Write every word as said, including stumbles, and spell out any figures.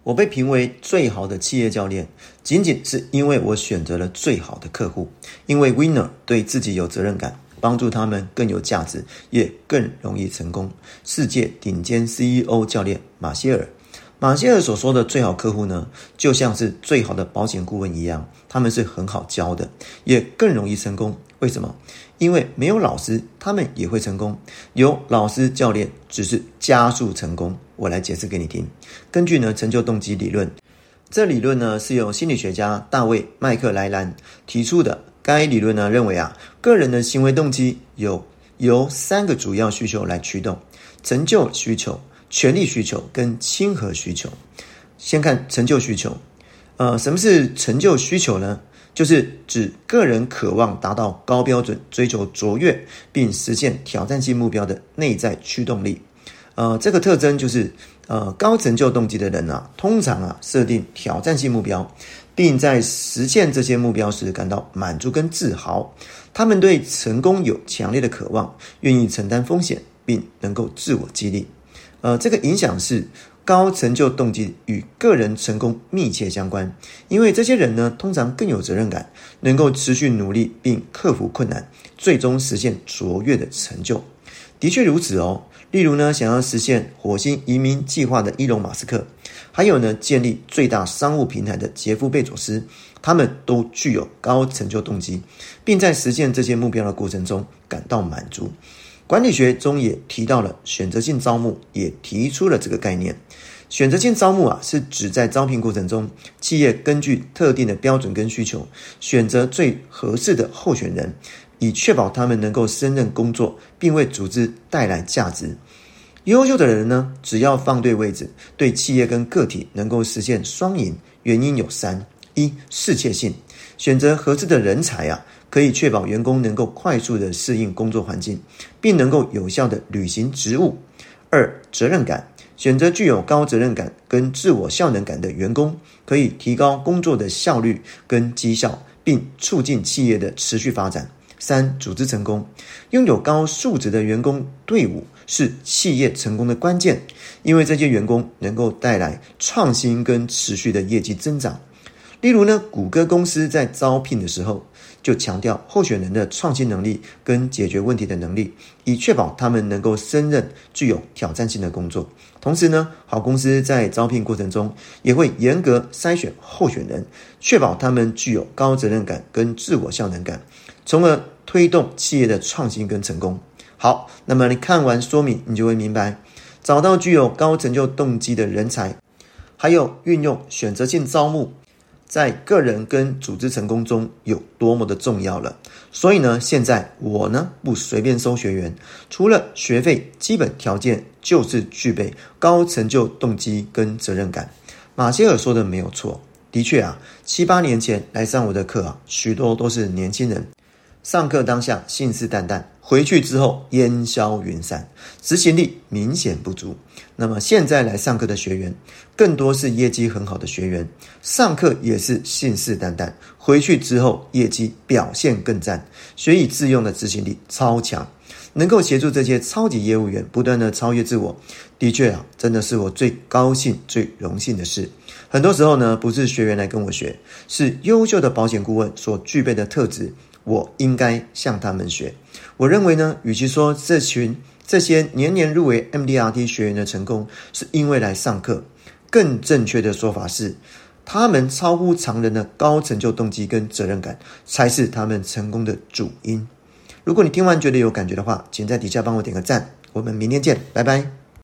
我被评为最好的企业教练，仅仅是因为我选择了最好的客户，因为 Winner 对自己有责任感，帮助他们更有价值，也更容易成功。世界顶尖 C E O 教练马歇尔，马歇尔所说的最好客户呢，就像是最好的保险顾问一样，他们是很好教的，也更容易成功。为什么？因为没有老师，他们也会成功。有老师教练只是加速成功。我来解释给你听。根据呢成就动机理论，这理论呢是由心理学家大卫麦克莱兰提出的。该理论呢认为啊，个人的行为动机有由三个主要需求来驱动：成就需求、权力需求跟亲和需求。先看成就需求。呃，什么是成就需求呢？就是指个人渴望达到高标准，追求卓越，并实现挑战性目标的内在驱动力。呃，这个特征就是呃高成就动机的人啊，通常啊设定挑战性目标，并在实现这些目标时感到满足跟自豪。他们对成功有强烈的渴望，愿意承担风险，并能够自我激励。呃，这个影响是高成就动机与个人成功密切相关，因为这些人呢，通常更有责任感，能够持续努力并克服困难，最终实现卓越的成就。的确如此哦。例如呢，想要实现火星移民计划的伊隆马斯克，还有呢，建立最大商务平台的杰夫贝佐斯，他们都具有高成就动机，并在实现这些目标的过程中感到满足。管理学中也提到了选择性招募，也提出了这个概念。选择性招募啊，是指在招聘过程中，企业根据特定的标准跟需求，选择最合适的候选人，以确保他们能够胜任工作，并为组织带来价值。优秀的人呢，只要放对位置，对企业跟个体能够实现双赢。原因有三：一、适切性，选择合适的人才啊，可以确保员工能够快速的适应工作环境，并能够有效的履行职务。二、责任感，选择具有高责任感跟自我效能感的员工，可以提高工作的效率跟绩效，并促进企业的持续发展。三、组织成功，拥有高素质的员工队伍是企业成功的关键，因为这些员工能够带来创新跟持续的业绩增长。例如呢，谷歌公司在招聘的时候就强调候选人的创新能力跟解决问题的能力，以确保他们能够胜任具有挑战性的工作。同时呢，好公司在招聘过程中也会严格筛选候选人，确保他们具有高责任感跟自我效能感，从而推动企业的创新跟成功。好，那么你看完说明，你就会明白，找到具有高成就动机的人才，还有运用选择性招募，在个人跟组织成功中有多么的重要了。所以呢，现在我呢不随便收学员，除了学费，基本条件就是具备高成就动机跟责任感。马歇尔说的没有错，的确啊，七八年前来上我的课啊，许多都是年轻人，上课当下信誓旦旦，回去之后烟消云散，执行力明显不足。那么现在来上课的学员，更多是业绩很好的学员，上课也是信誓旦旦，回去之后业绩表现更赞，学以致用的执行力超强，能够协助这些超级业务员不断的超越自我，的确啊，真的是我最高兴最荣幸的事。很多时候呢，不是学员来跟我学，是优秀的保险顾问所具备的特质，我应该向他们学。我认为呢，与其说这群这些年年入围 M D R T 学员的成功是因为来上课，更正确的说法是，他们超乎常人的高成就动机跟责任感，才是他们成功的主因。如果你听完觉得有感觉的话，请在底下帮我点个赞。我们明天见，拜拜。